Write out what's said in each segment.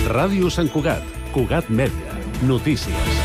Ràdio Sant Cugat, Cugat Mèdia, notícies.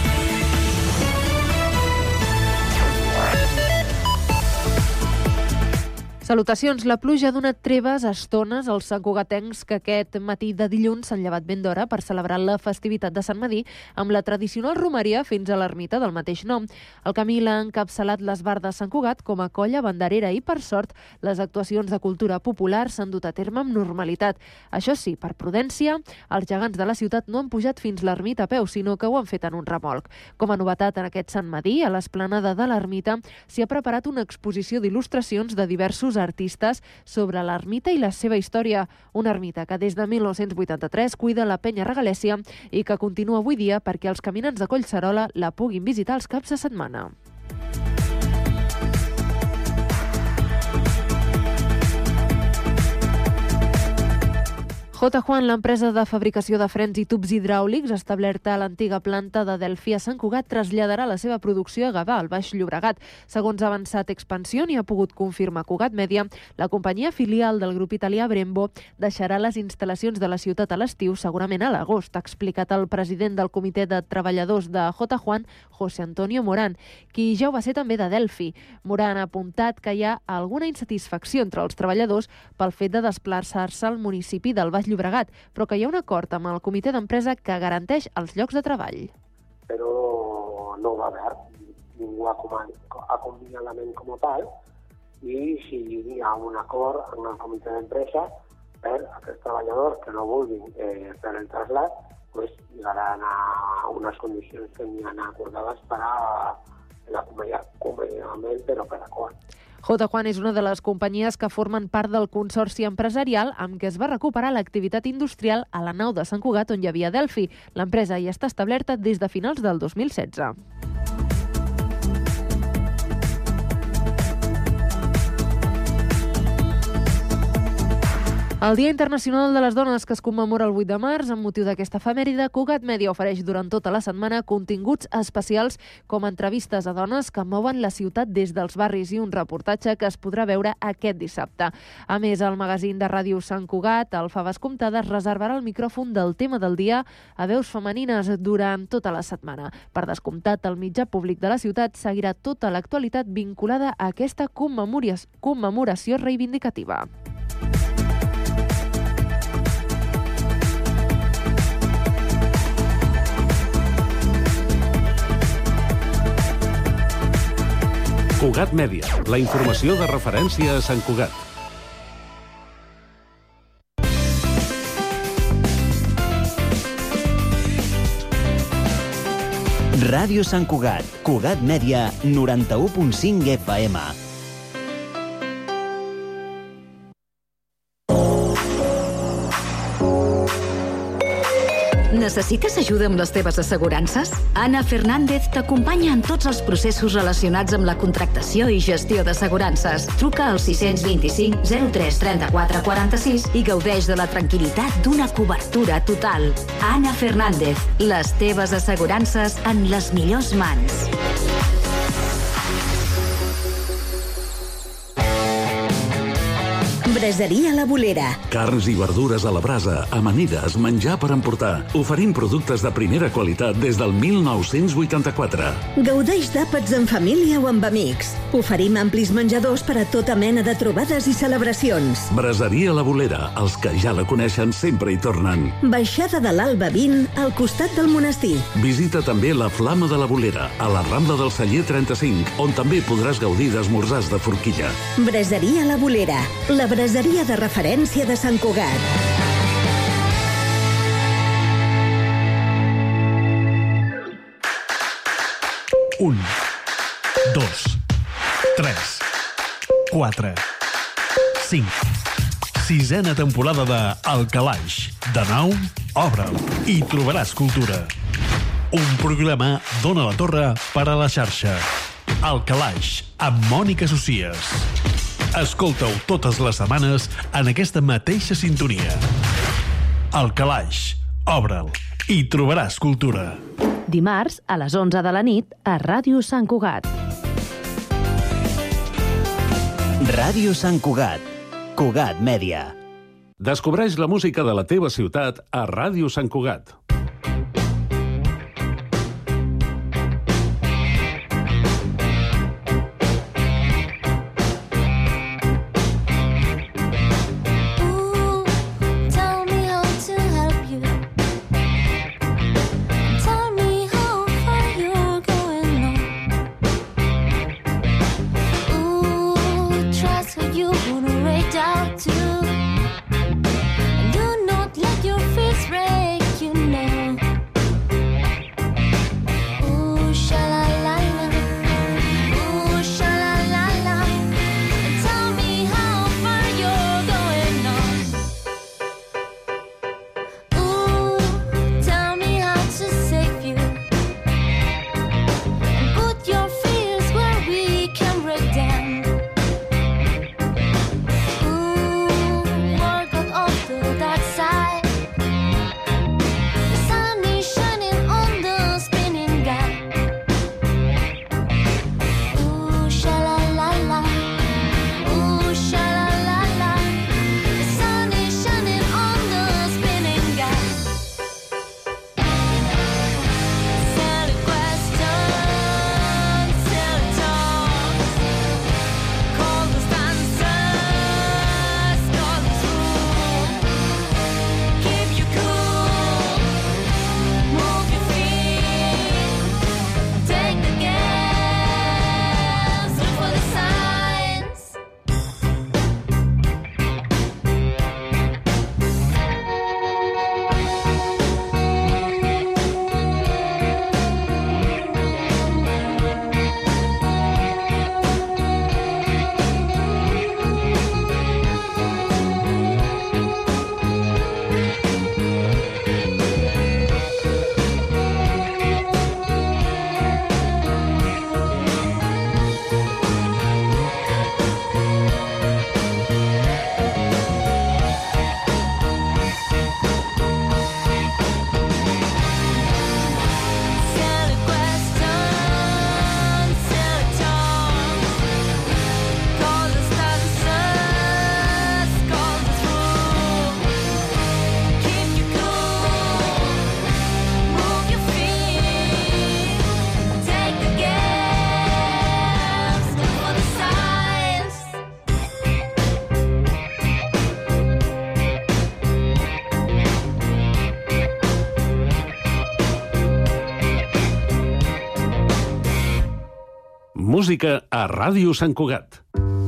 Salutacions. La pluja ha donat treves a estones als santcugatencs que aquest matí de dilluns s'han llevat ben d'hora per celebrar la festivitat de Sant Medir amb la tradicional romeria fins a l'ermita del mateix nom. El camí l'ha encapçalat l'Esbart de Sant Cugat com a colla banderera i, per sort, les actuacions de cultura popular s'han dut a terme amb normalitat. Això sí, per prudència, els gegants de la ciutat no han pujat fins l'ermita a peu, sinó que ho han fet en un remolc. Com a novetat en aquest Sant Medir, a l'esplanada de l'ermita s'hi ha preparat una exposició d'il·lustracions de diversos artistes sobre l'ermita i la seva història. Una ermita que des de 1983 cuida la penya regalèssia i que continua avui dia perquè els caminants de Collserola la puguin visitar els caps de setmana. J. Juan, l'empresa de fabricació de frens i tubs hidràulics establerta a l'antiga planta de Delphi a Sant Cugat, traslladarà la seva producció a Gavà, al Baix Llobregat. Segons ha avançat Expansión i ha pogut confirmar Cugat Mèdia, la companyia filial del grup italià Brembo deixarà les instal·lacions de la ciutat a l'estiu, segurament a l'agost, ha explicat el president del comitè de treballadors de J. Juan, José Antonio Morán, qui ja ho va ser també de Delphi. Morán ha apuntat que hi ha alguna insatisfacció entre els treballadors pel fet de desplaçar-se al municipi del Baix Llobregat, però que hi ha un acord amb el comitè d'empresa que garanteix els llocs de treball. Però no va haver ningú acomiadament com a tal, i si hi ha un acord amb el comitè d'empresa per aquests treballadors que no vulguin fer el trasllat, pues llegaran a unes condicions que n'hi han acordades per a l'acomiadament, però per acord. J. Juan és una de les companyies que formen part del consorci empresarial amb què es va recuperar l'activitat industrial a la nau de Sant Cugat on hi havia Delphi. L'empresa hi està establerta des de finals del 2016. El Dia Internacional de les Dones, que es commemora el 8 de març, amb motiu d'aquesta efemèride, Cugat Mèdia ofereix durant tota la setmana continguts especials com entrevistes a dones que mouen la ciutat des dels barris i un reportatge que es podrà veure aquest dissabte. A més, el magazín de Ràdio Sant Cugat, el Faves Comptades, reservarà el micròfon del tema del dia a veus femenines durant tota la setmana. Per descomptat, el mitjà públic de la ciutat seguirà tota l'actualitat vinculada a aquesta commemoració reivindicativa. Cugat Mèdia, la informació de referència a Sant Cugat. Ràdio Sant Cugat, Cugat Mèdia, 91.5 FM. Necessites ajuda amb les teves assegurances? Anna Fernández t'acompanya en tots els processos relacionats amb la contractació i gestió d'assegurances. Truca al 625 03 34 46 i gaudeix de la tranquil·litat d'una cobertura total. Anna Fernández, les teves assegurances en les millors mans. Braseria La Bolera. Carns i verdures a la brasa, amanides, menjar per emportar. Oferim productes de primera qualitat des del 1984. Gaudeix d'àpats en família o amb amics. Oferim amplis menjadors per a tota mena de trobades i celebracions. Braseria La Bolera, els que ja la coneixen sempre hi tornen. Baixada de l'Alba 20, al costat del monestir. Visita també la Flama de la Bolera, a la Rambla del Celler 35, on també podràs gaudir d'esmorzars de forquilla. Braseria La Bolera, la braseria de referència de Sant Cugat. Un, dos, tres, quatre, cinc. Sisena temporada de El Calaix. De nou, obre'l i trobaràs cultura. Un programa d'Ona la Torre per a la xarxa. El Calaix, amb Mònica Socies. Escolta-ho totes les setmanes en aquesta mateixa sintonia. El Calaix, obre'l i trobaràs cultura. Dimarts, a les 11 de la nit, a Ràdio Sant Cugat. Ràdio Sant Cugat, Cugat Mèdia. Descobreix la música de la teva ciutat a Ràdio Sant Cugat. Música a Ràdio Sant Cugat.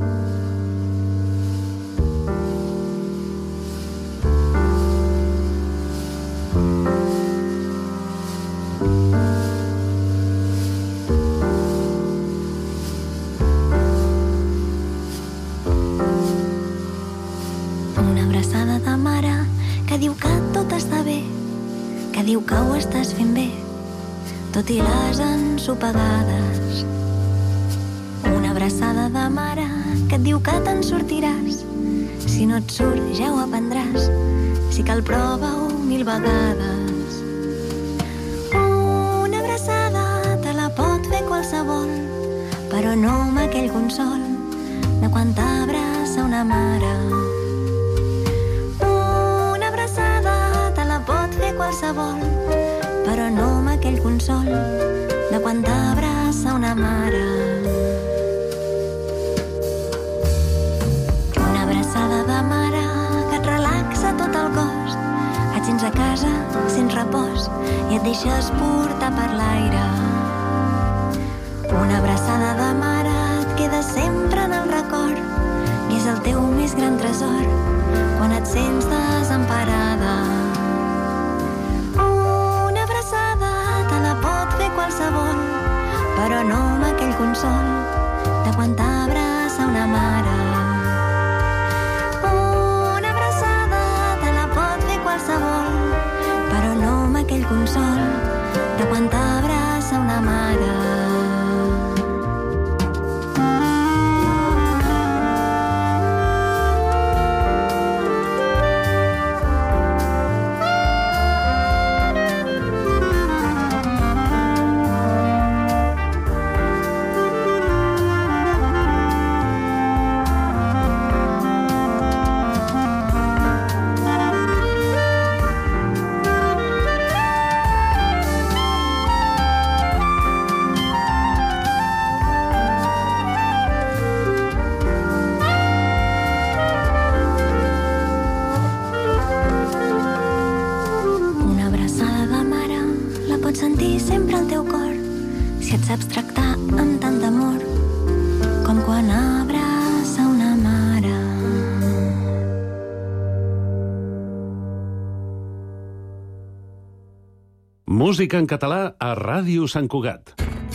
Una abraçada de mare que diu que tot està bé, que diu que ho estàs fent bé, tot i les ensopegades. Una abraçada de mare que et diu que te'n sortiràs. Si no et surt, ja ho aprendràs. Si cal, prova-ho 1000 vegades. Una abraçada te la pot fer qualsevol, però no amb aquell consol de quan t'abraça una mare. Una abraçada te la pot fer qualsevol, però no amb aquell consol de quan t'abraça una mare. Una abraçada de mare que et relaxa tot el cos, et sents a casa, sents repòs i et deixes portar per l'aire. Una abraçada de mare et queda sempre en el record i és el teu més gran tresor quan et sents desemparada. Una abraçada te la pot fer qualsevol, però no amb aquell consol de quan t'abraça una mare. Una abraçada te la pot fer qualsevol, però no amb aquell consol de quan t'abraça una mare. el teu cor, si et saps tractar amb tant d'amor com quan abraça una mare. Música en català a Ràdio Sant Cugat.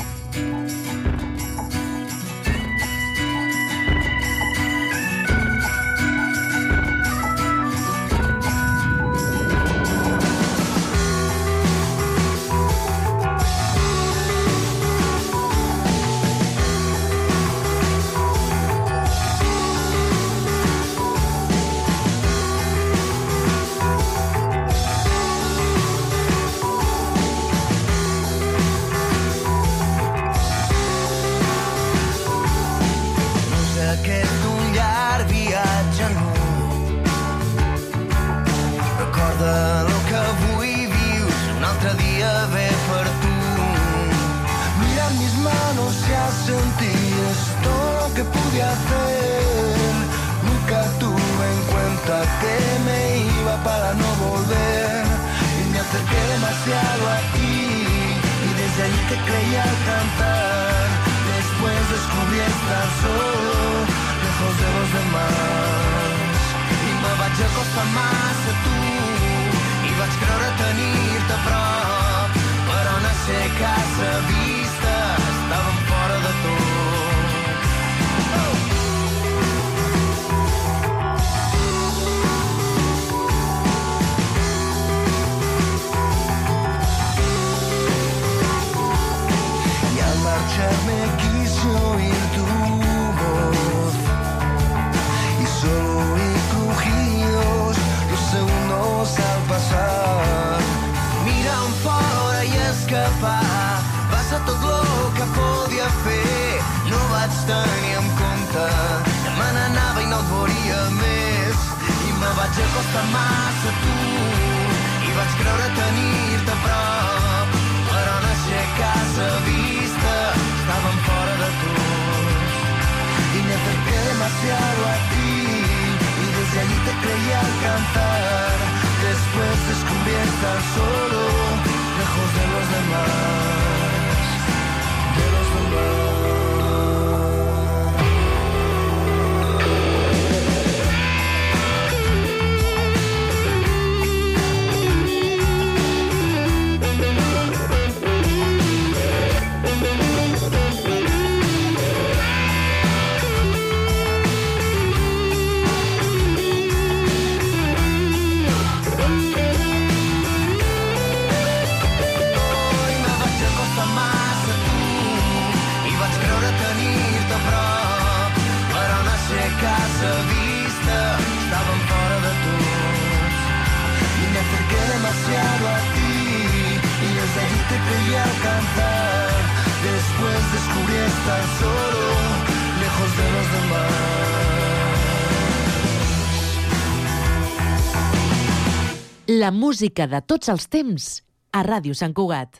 La música de tots els temps a Ràdio Sant Cugat.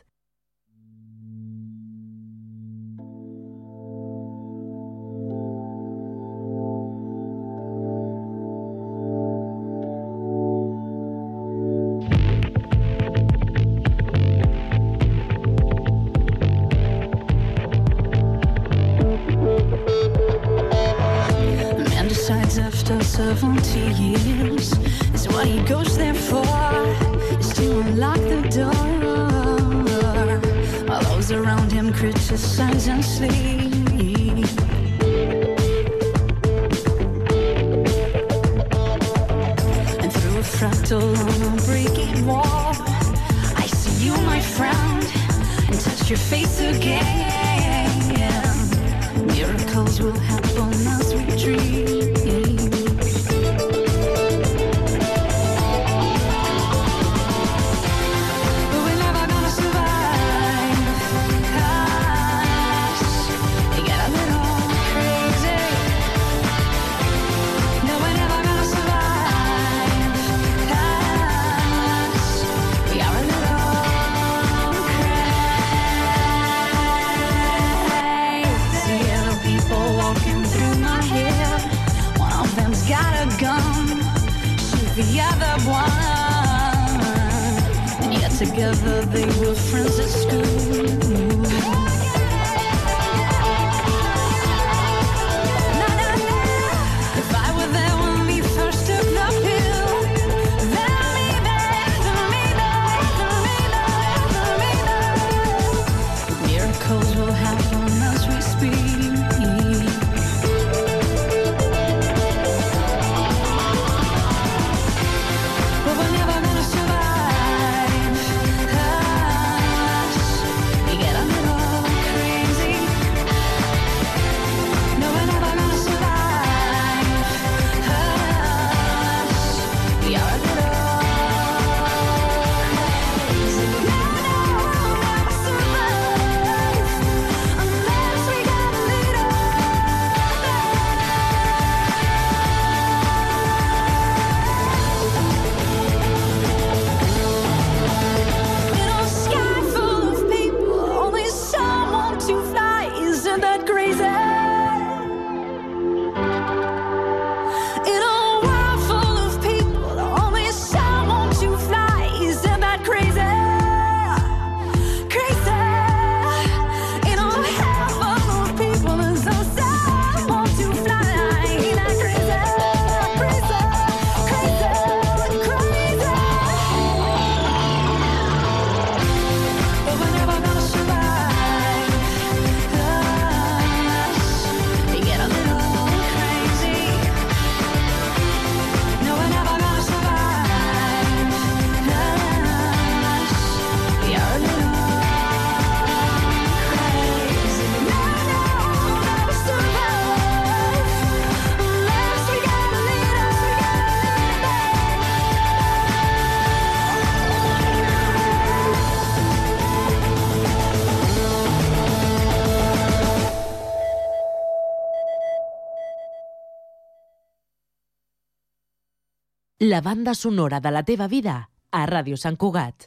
Man decides after 70 years is what he goes there for, is to unlock the door. While those around him criticize and sleep. And through a fractal on a breaking wall, I see you, my friend, and touch your face again. Miracles will happen as we dream. The other one, and yet together, they were friends at school. La banda sonora de la teva vida a Ràdio Sant Cugat.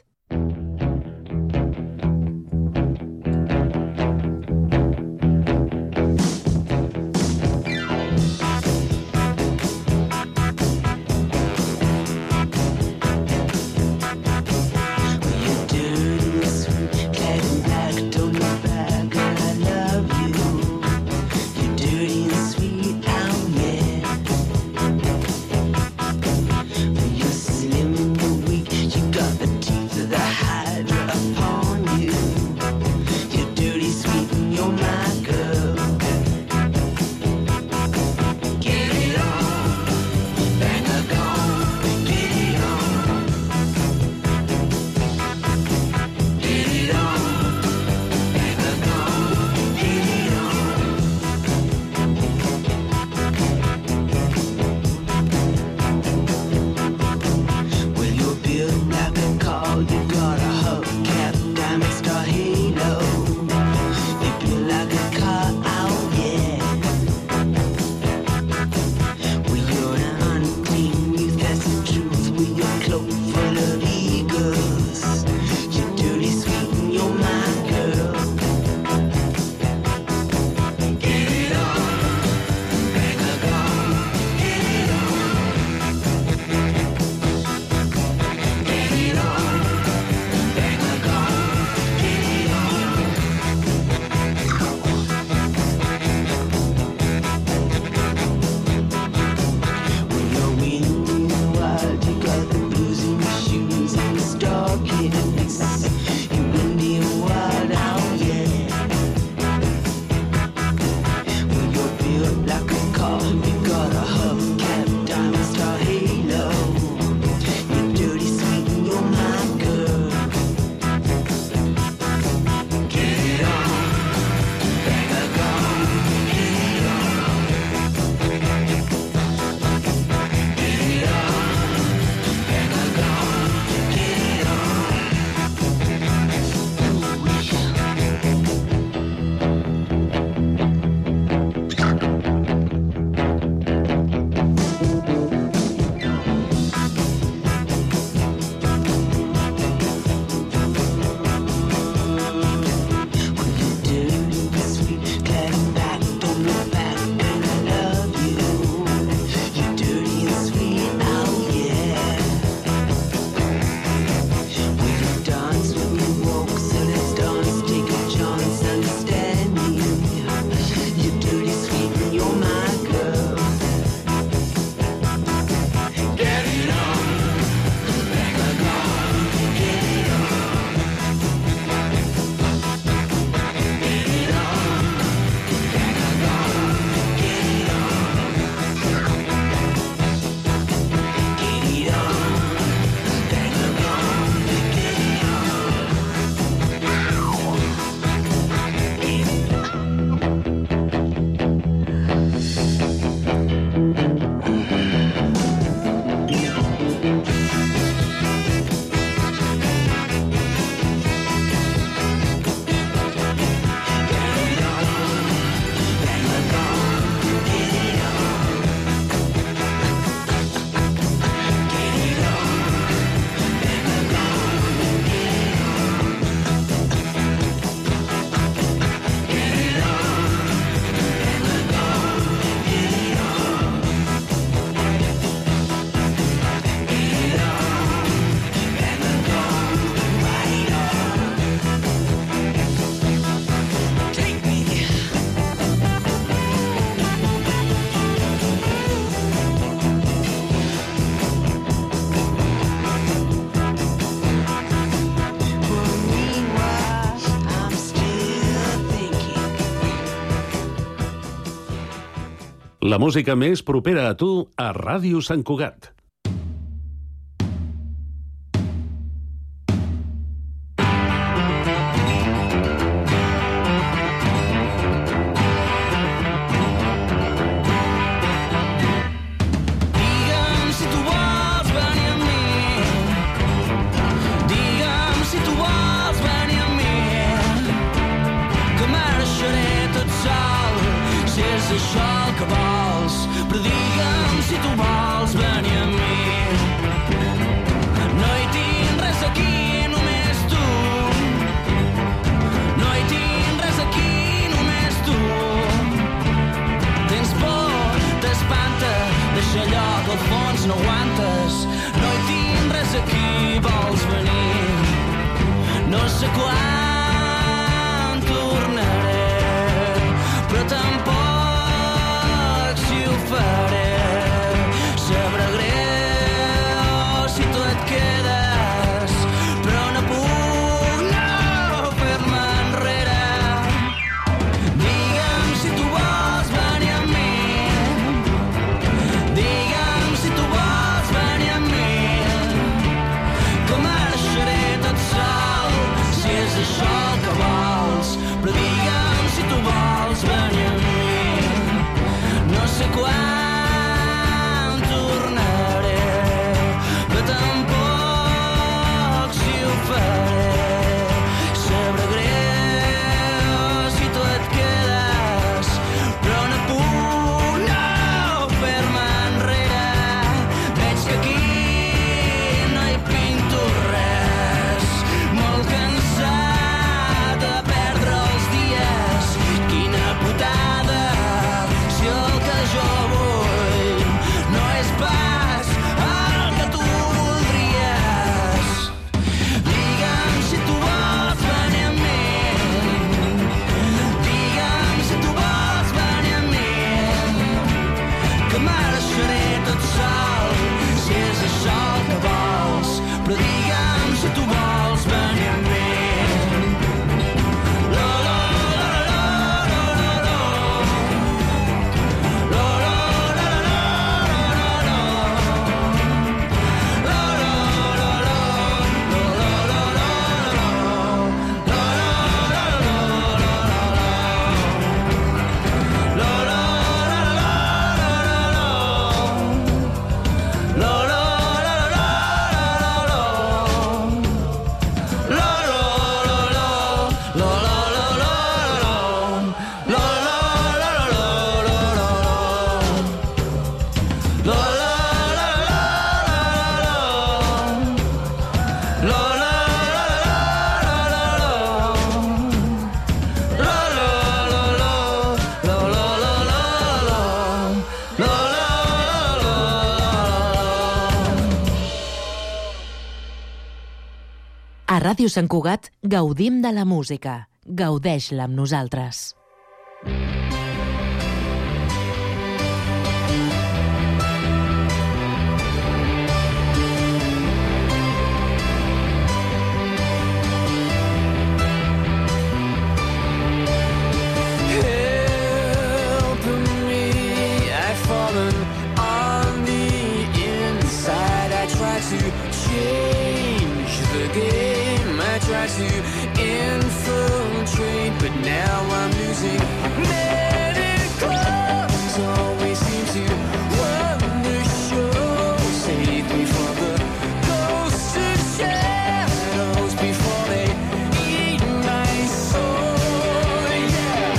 Teeth La música més propera a tu a Ràdio Sant Cugat. Això el que vols, però digue'm si tu vols venir amb mi. No hi tinc res aquí, només tu. No hi tinc res aquí, només tu. Tens por, t'espanta, deixa allò que al fons no aguantes. No hi tinc res aquí, vols venir. No sé quan tornaré, però tampoc sabrà greu si tu et quedes, però no puc no fer-me enrere. Digue'm si tu vols venir amb mi. Digue'm si tu vols venir amb mi. Que marxaré tot sol, si és això el que vols, però digue'm si tu vols venir amb mi. No sé quan A Ràdio Sant Cugat gaudim de la música. Gaudeix-la amb nosaltres. To infiltrate, but now I'm losing. Many clubs always seem to run the show. Save me from the ghosts and shadows before they eat my soul. Yeah.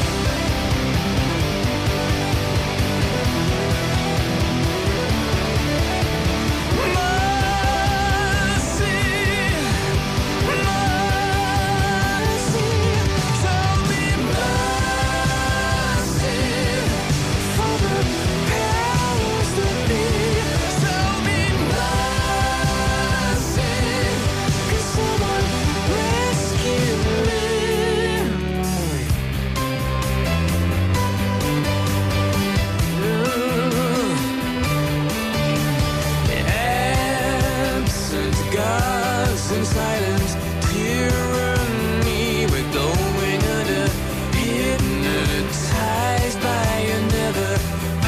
In silence, tyranny, we're going under, hypnotized by another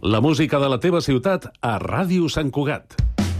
La música de la teva ciutat a Ràdio Sant Cugat.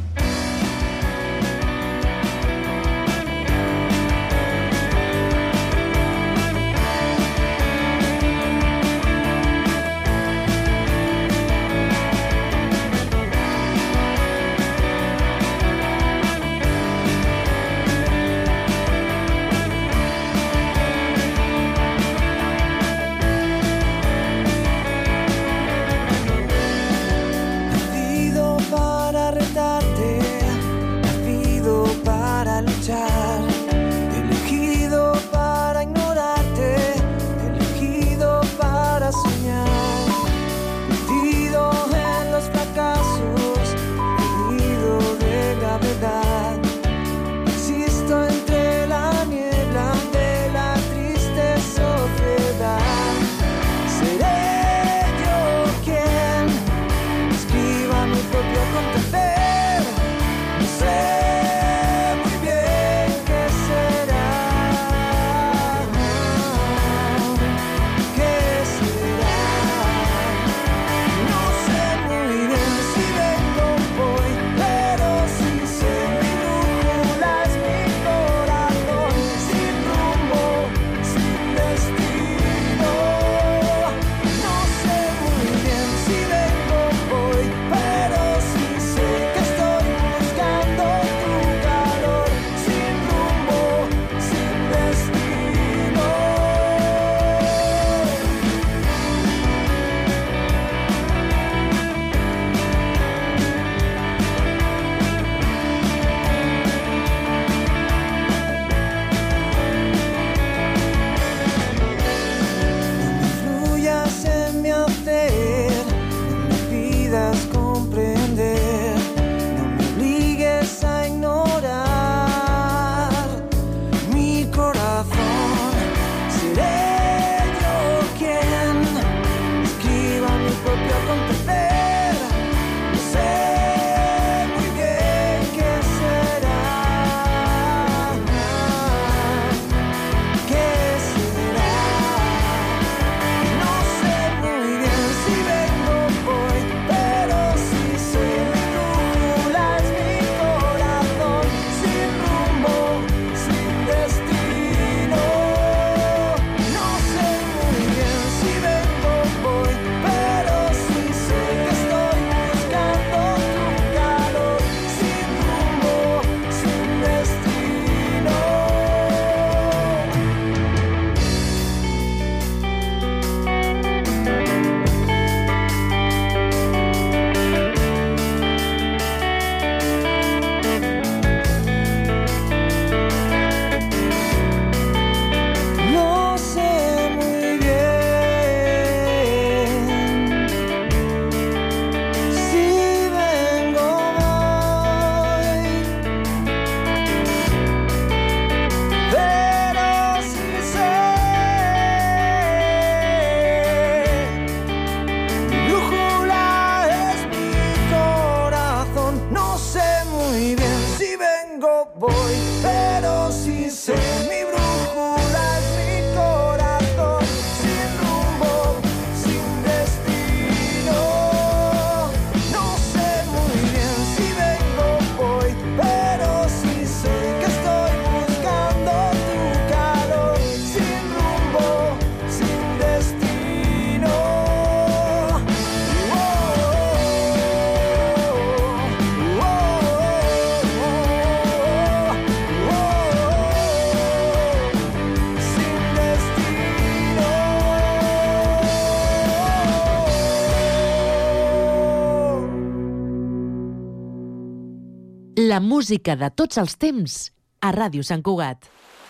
La música de tots els temps a Ràdio Sant Cugat.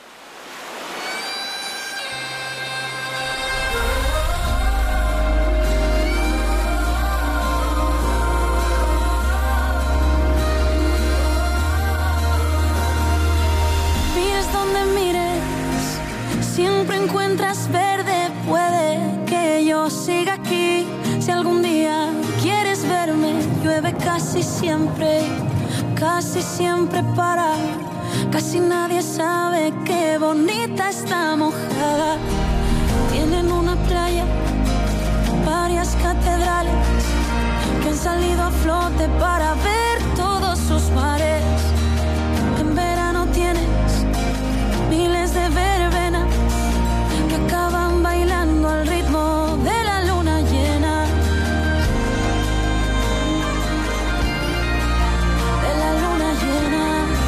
Mires donde mires, siempre encuentras verde. Puede que yo siga aquí. Si algún día quieres verme, llueve casi siempre para. Casi nadie sabe qué bonita está mojada. Tienen una playa, varias catedrales, que han salido a flote para ver todos sus mares. En verano tienes miles de verbenas que acaban bailando al ritmo de la luna llena. De la luna llena.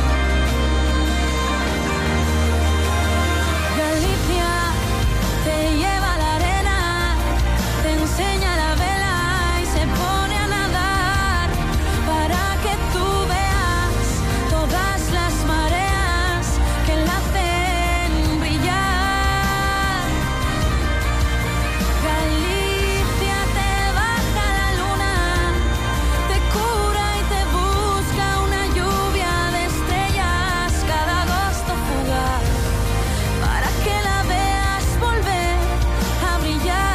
Galicia te lleva a la arena, te enseña la vela y se pone a nadar para que tú veas todas las mareas que la hacen brillar. Galicia te baja la luna, te cura y te busca una lluvia de estrellas cada agosto fugaz para que la veas volver a brillar.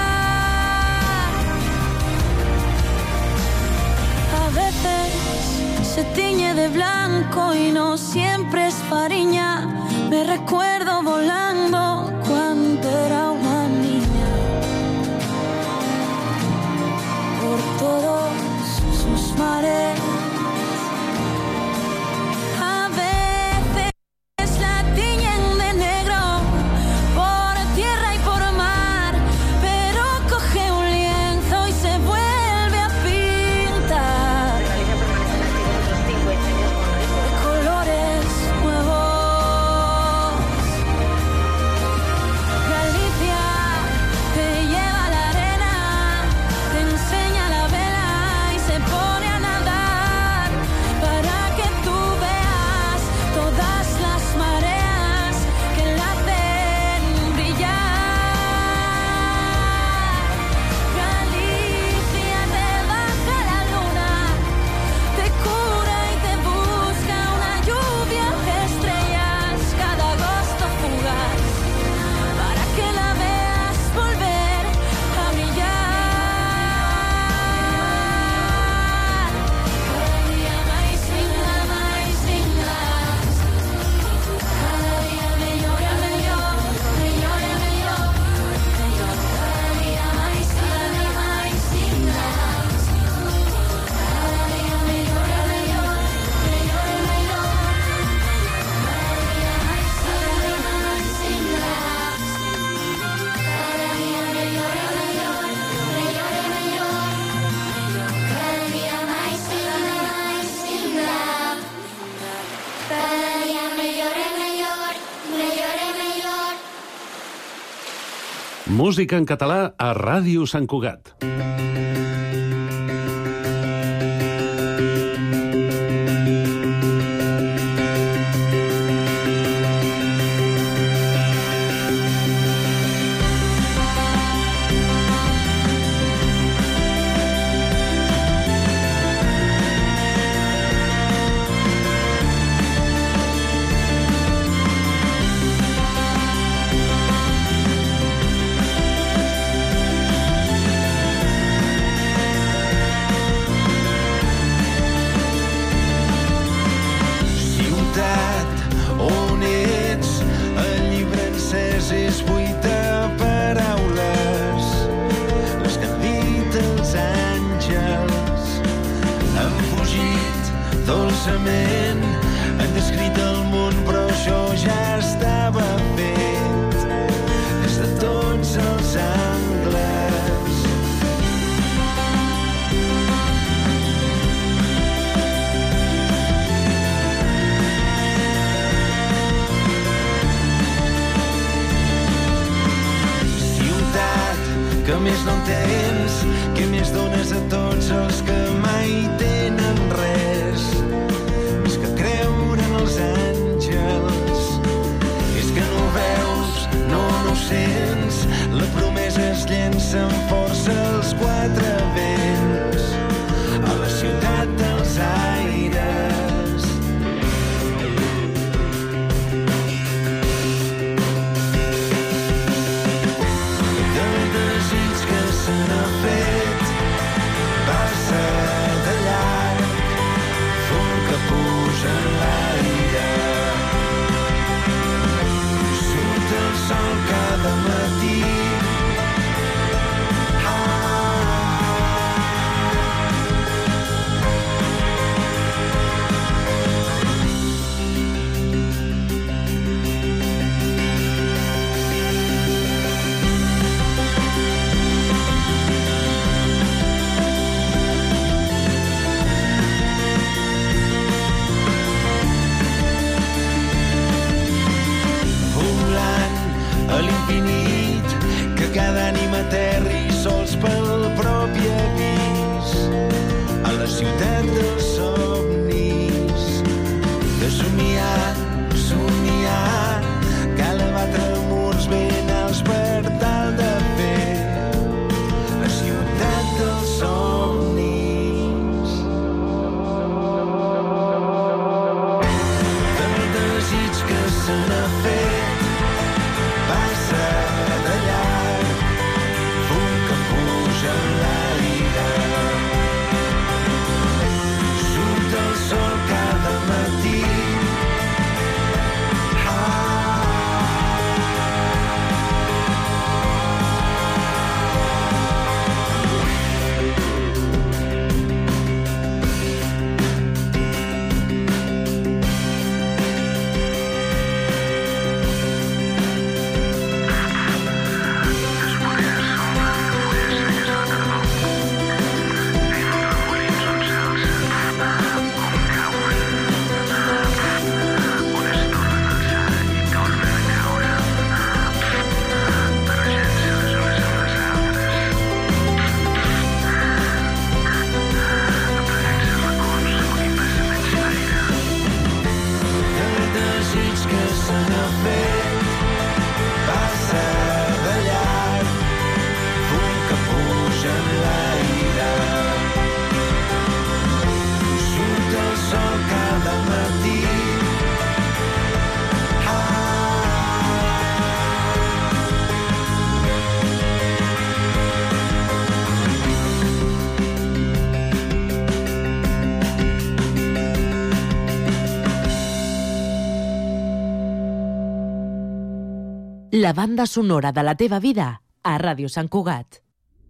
A veces se tiñe de blanco y no siempre es fariña. Me recuerdo volando cuando era una niña por todos sus mares. A veces la tiñen de negro por tierra y por mar, pero coge un lienzo y se vuelve a pintar de colores nuevos. Galicia te lleva a la arena, te enseña la vela y se pone a nadar para que tú veas todas las mareas que la hacen brillar. Galicia te baja la luna, te cura y te busca una lluvia de estrellas cada agosto fugaz para que la veas volver a brillar. Cada día más linda, cada día mejor, mejor, mejor, mejor, mejor. Cada día más linda, cada día mejor, mejor, mejor, mejor. Música en català a Ràdio Sant Cugat. dolçament han descrit el món, però això ja estava fet des de tots els angles. Ciutat que més no entens, que més dones a tots els que mai tenen res, més que creure en els àngels. És que no veus, no ho sents, la promesa es llença amb força als quatre vents, a la ciutat dels aires. Del desig que se n'ha fet la banda sonora de la teva vida a Ràdio Sant Cugat.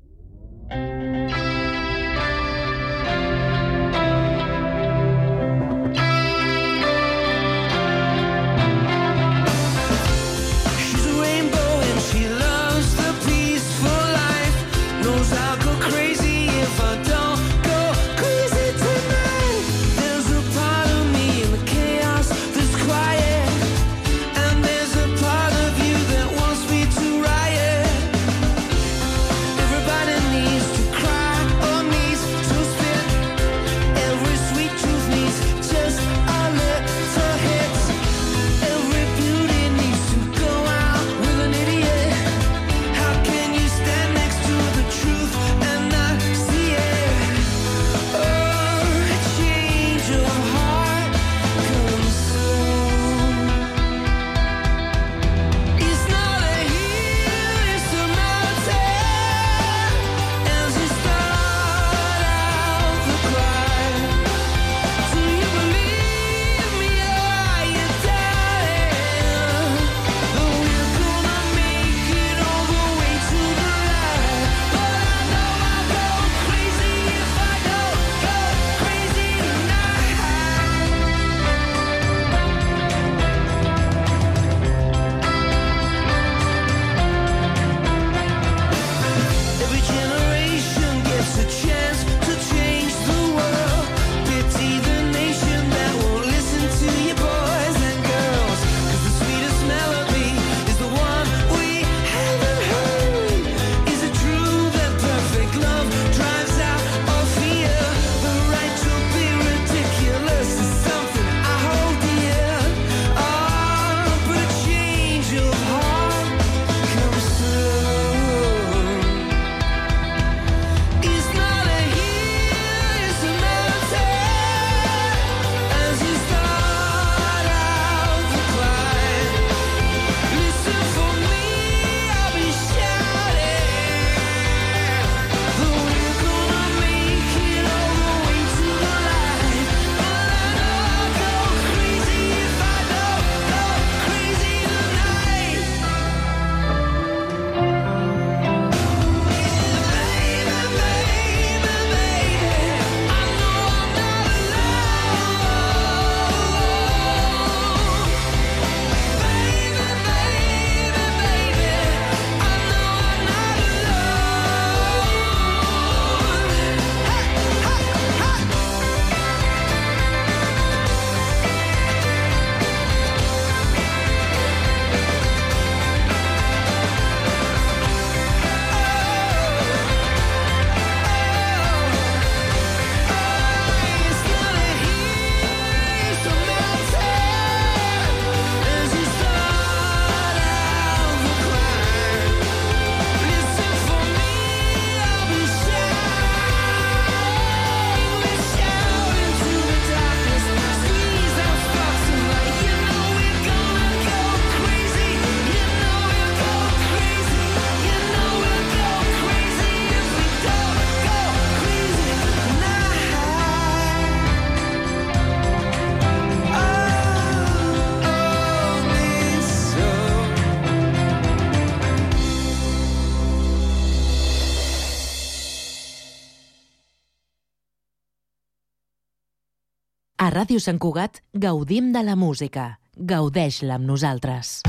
A Ràdio Sant Cugat gaudim de la música. Gaudeix-la amb nosaltres.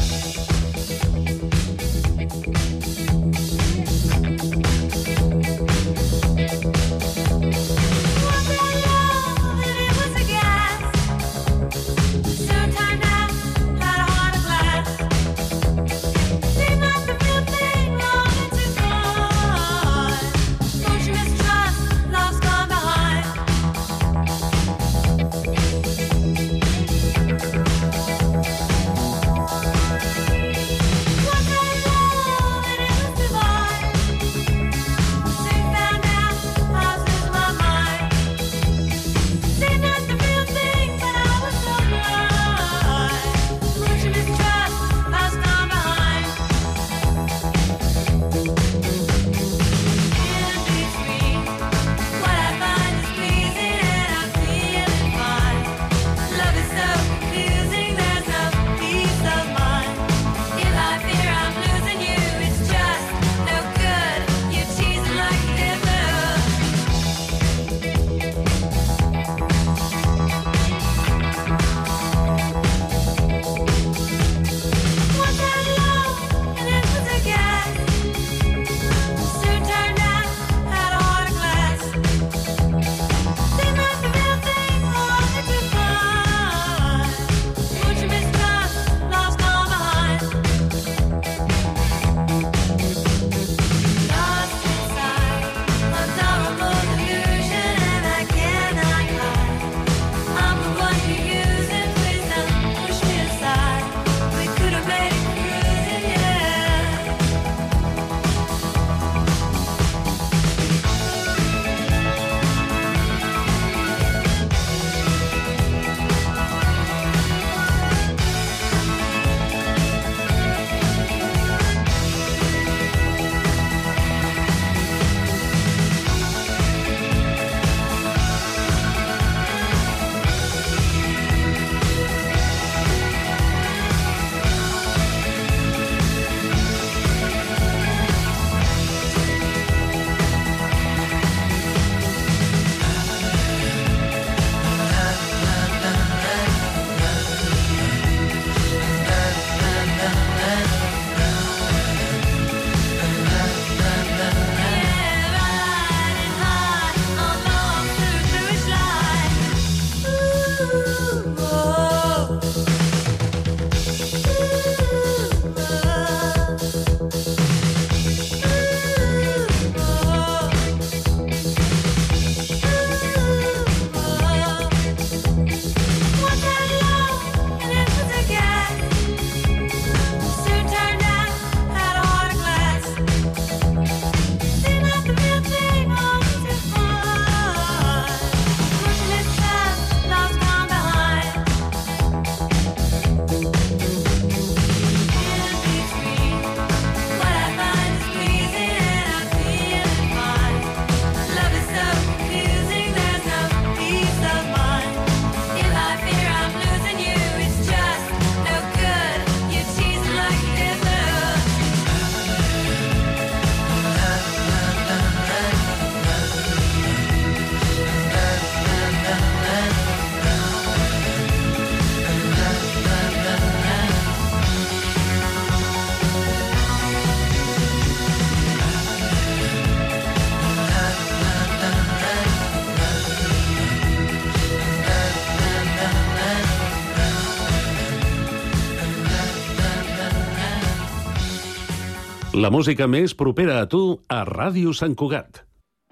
La música més propera a tu a Ràdio Sant Cugat.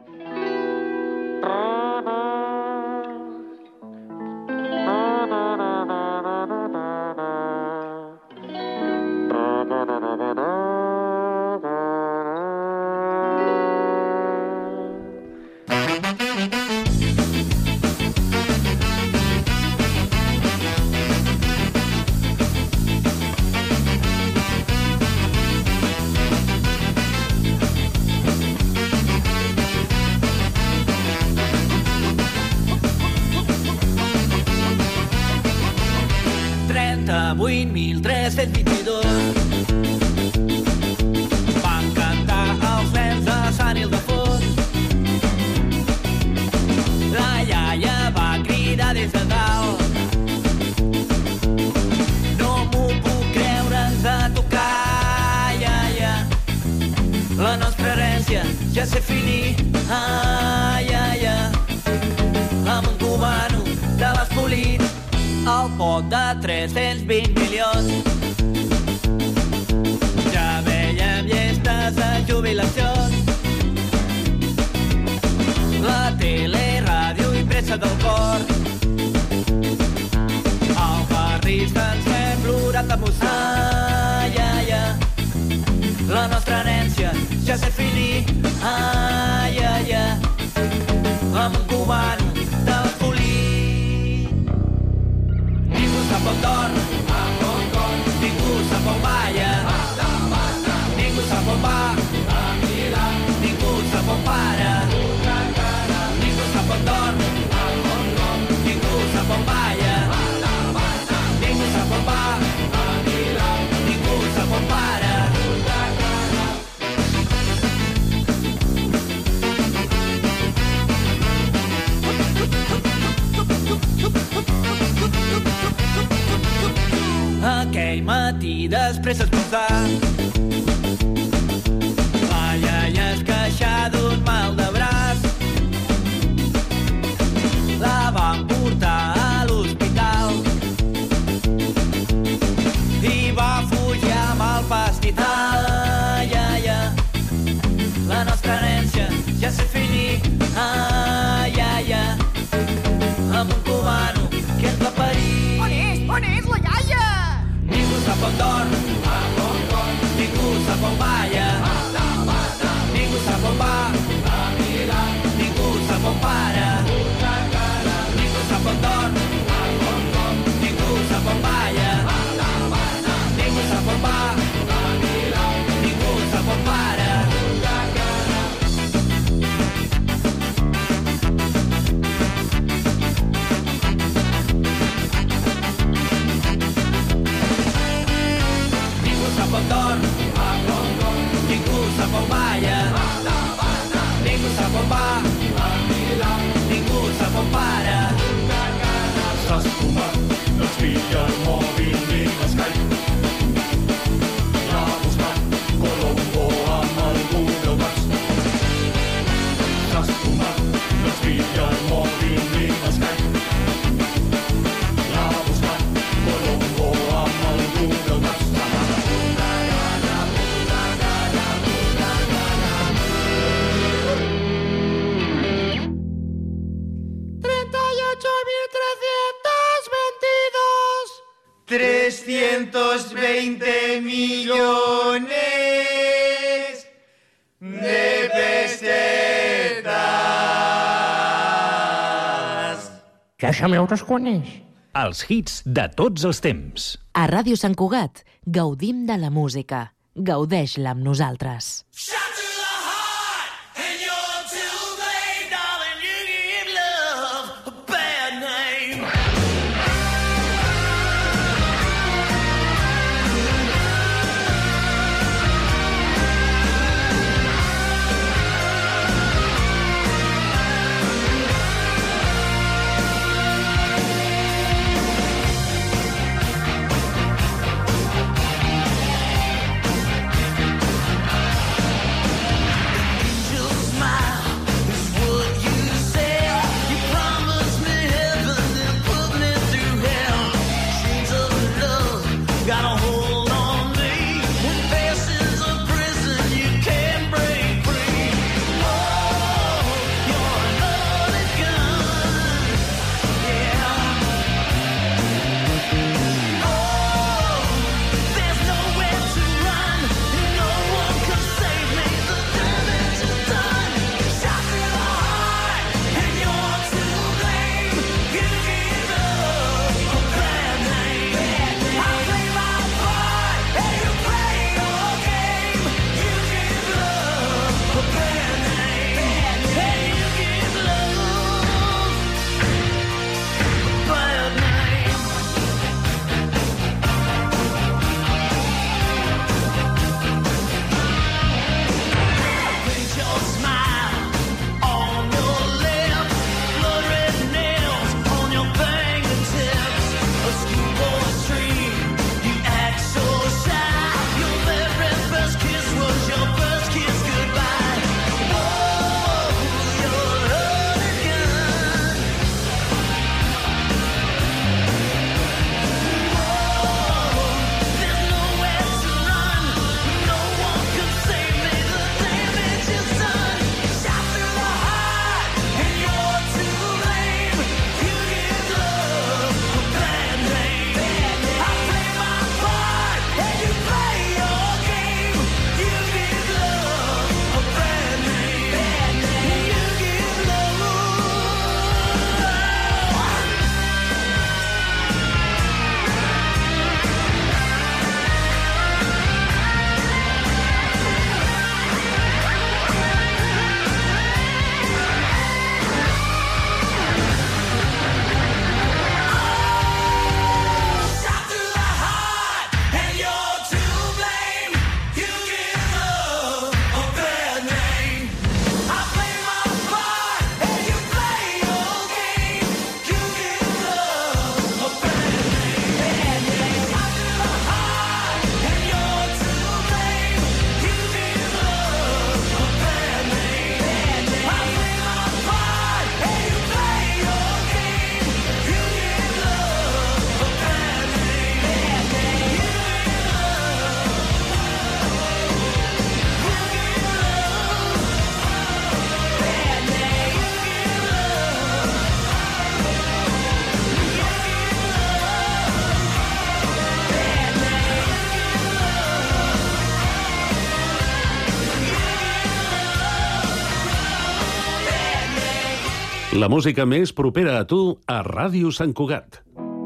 Van cantar els nens de Sant Ildefons. La iaia va cridar des de dalt: no m'ho puc creure, ens ha tocat, iaia. La nostra herència ja s'ha finit, iaia. Amb un cubano de l'espolit, el pot de 320 milions. Ja veiem llestes de jubilacions. La tele, ràdio i pressa del cor. Al barri se'ns fem plorat d'emoció. Iaia, la nostra herència ja s'ha finit. Iaia, amb un cubano de l'espolit. Ningú sap on dorm, ningú sap on balla, ningú sap on va, ningú sap on para, ningú sap on dorm, ningú sap on balla, ningú sap on va, ningú sap on para. Aquell matí després d'esmorzar, la iaia es queixà d'un mal de braç. La van portar a l'hospital i va fugir amb el pastizal. Iaia, la nostra herència ja s'ha finit. Iaia, amb un cubano que ens va parir. On és la iaia? Ningú sap on dorm, ningú sap on balla, ningú sap on va, ningú sap on para, ningú sap on dorm, ningú sap on balla, ningú sap on va, ningú sap on para. Sap on dorm, ningú sap on balla, ningú sap on va, ningú sap on para. S'ha esfumat, no es pilla el mòbil ni l'Skype. L'ha buscat Colombo amb el Google Maps. S'ha esfumat, no es pilla el mòbil ni l'Skype. L'ha buscat Colombo amb el Google Maps. 320 millones de pessetes. Ja sabeu que es coneix. Els hits de tots els temps. A Ràdio Sant Cugat gaudim de la música. Gaudeix-la amb nosaltres. La música més propera a tu a Ràdio Sant Cugat.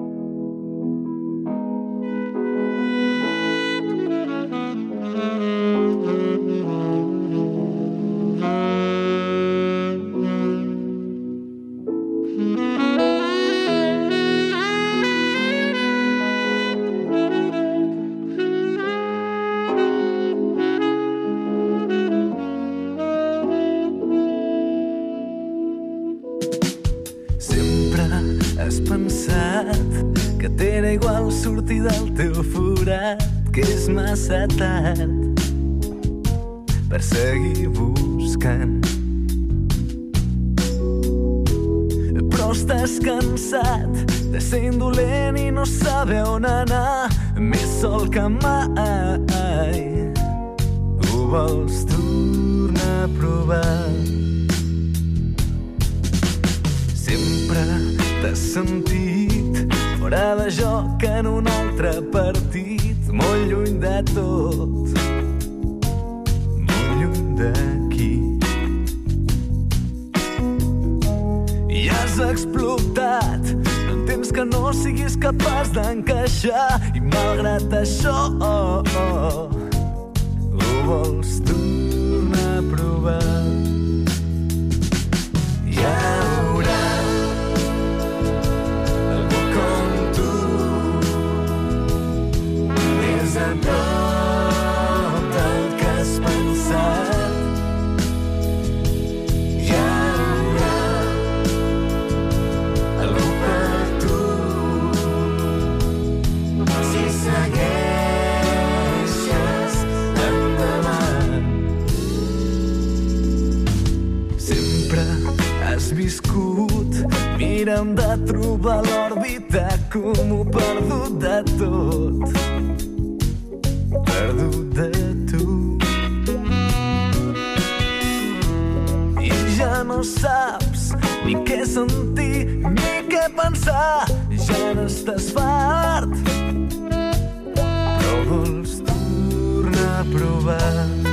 Que és massa tard per seguir buscant. Però estàs cansat de ser indolent i no saber on anar, més sol que mai. Ho vols tornar a provar. Sempre t'has sentit fora de joc en un altre partit, molt lluny de tot, molt lluny d'aquí. I has explotat, no entens que no siguis capaç d'encaixar, i malgrat això ho vols tornar a provar. Hi haurà algú com tu, més a prop del que has pensat. Hi haurà algú per tu, si segueixes endavant. Sempre has viscut mirant de trobar l'òrbita comú, perdut de tot, perdut de tu. I ja no saps ni què sentir ni què pensar, ja n'estàs fart, però vols tornar a provar.